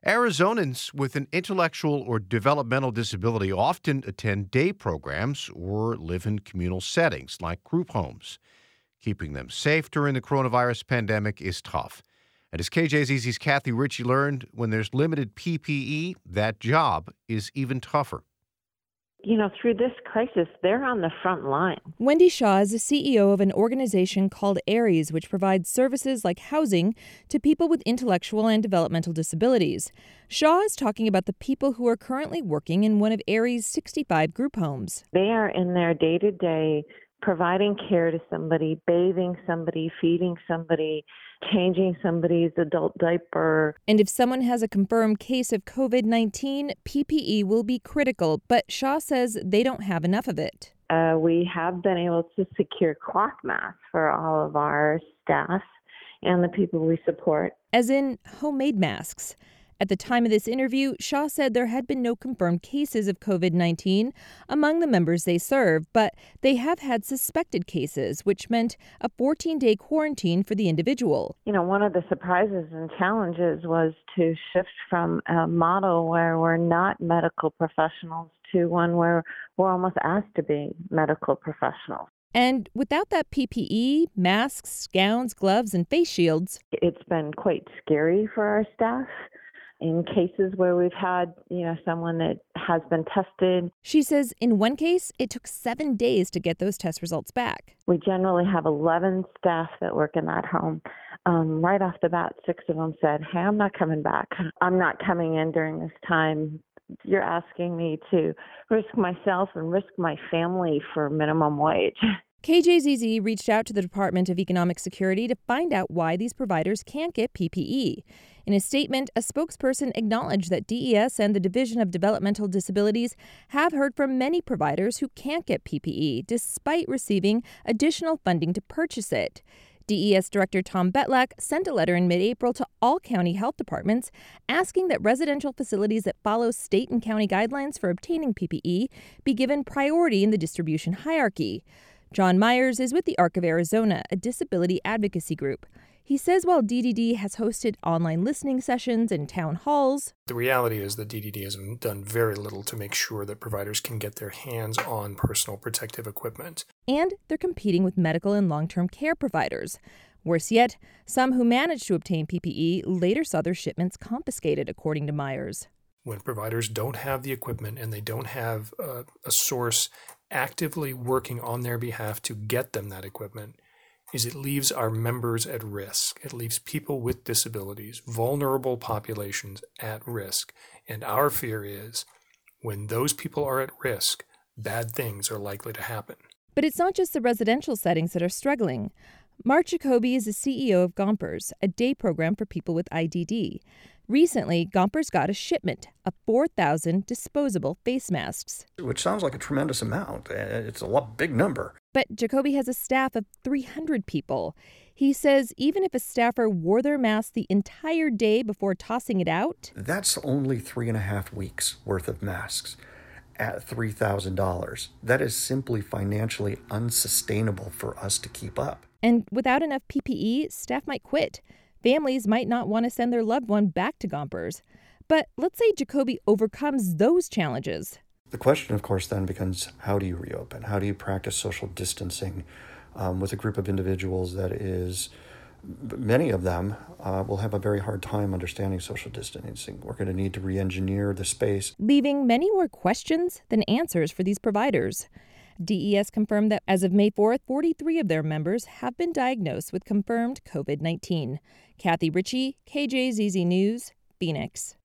Arizonans with an intellectual or developmental disability often attend day programs or live in communal settings like group homes. Keeping them safe during the coronavirus pandemic is tough. And as KJZZ's Kathy Ritchie learned, when there's limited PPE, that job is even tougher. Through this crisis, they're on the front line. Wendy Shaw is the CEO of an organization called ARES, which provides services like housing to people with intellectual and developmental disabilities. Shaw is talking about the people who are currently working in one of ARES' 65 group homes. They are in their day-to-day providing care to somebody, bathing somebody, feeding somebody, changing somebody's adult diaper. And if someone has a confirmed case of COVID-19, PPE will be critical, but Shaw says they don't have enough of it. We have been able to secure cloth masks for all of our staff and the people we support. As in homemade masks. At the time of this interview, Shaw said there had been no confirmed cases of COVID-19 among the members they serve, but they have had suspected cases, which meant a 14-day quarantine for the individual. One of the surprises and challenges was to shift from a model where we're not medical professionals to one where we're almost asked to be medical professionals. And without that PPE, masks, gowns, gloves, and face shields, it's been quite scary for our staff. In cases where we've had, someone that has been tested. She says in one case, it took 7 days to get those test results back. We generally have 11 staff that work in that home. Right off the bat, 6 of them said, "Hey, I'm not coming back. I'm not coming in during this time. You're asking me to risk myself and risk my family for minimum wage." KJZZ reached out to the Department of Economic Security to find out why these providers can't get PPE. In a statement, a spokesperson acknowledged that DES and the Division of Developmental Disabilities have heard from many providers who can't get PPE despite receiving additional funding to purchase it. DES Director Tom Betlak sent a letter in mid-April to all county health departments asking that residential facilities that follow state and county guidelines for obtaining PPE be given priority in the distribution hierarchy. John Myers is with the ARC of Arizona, a disability advocacy group. He says while DDD has hosted online listening sessions and town halls, the reality is that DDD has done very little to make sure that providers can get their hands on personal protective equipment. And they're competing with medical and long-term care providers. Worse yet, some who managed to obtain PPE later saw their shipments confiscated, according to Myers. When providers don't have the equipment and they don't have a source actively working on their behalf to get them that equipment, it leaves our members at risk. It leaves people with disabilities, vulnerable populations at risk. And our fear is when those people are at risk, bad things are likely to happen. But it's not just the residential settings that are struggling. Mark Jacoby is the CEO of Gompers, a day program for people with IDD. Recently, Gompers got a shipment of 4,000 disposable face masks. Which sounds like a tremendous amount. It's a big number. But Jacoby has a staff of 300 people. He says even if a staffer wore their mask the entire day before tossing it out, that's only 3.5 weeks worth of masks at $3,000. That is simply financially unsustainable for us to keep up. And without enough PPE, staff might quit. Families might not want to send their loved one back to Gompers. But let's say Jacoby overcomes those challenges. The question, of course, then becomes, how do you reopen? How do you practice social distancing with a group of individuals that is, many of them will have a very hard time understanding social distancing. We're going to need to re-engineer the space, leaving many more questions than answers for these providers. DES confirmed that as of May 4th, 43 of their members have been diagnosed with confirmed COVID-19. Kathy Ritchie, KJZZ News, Phoenix.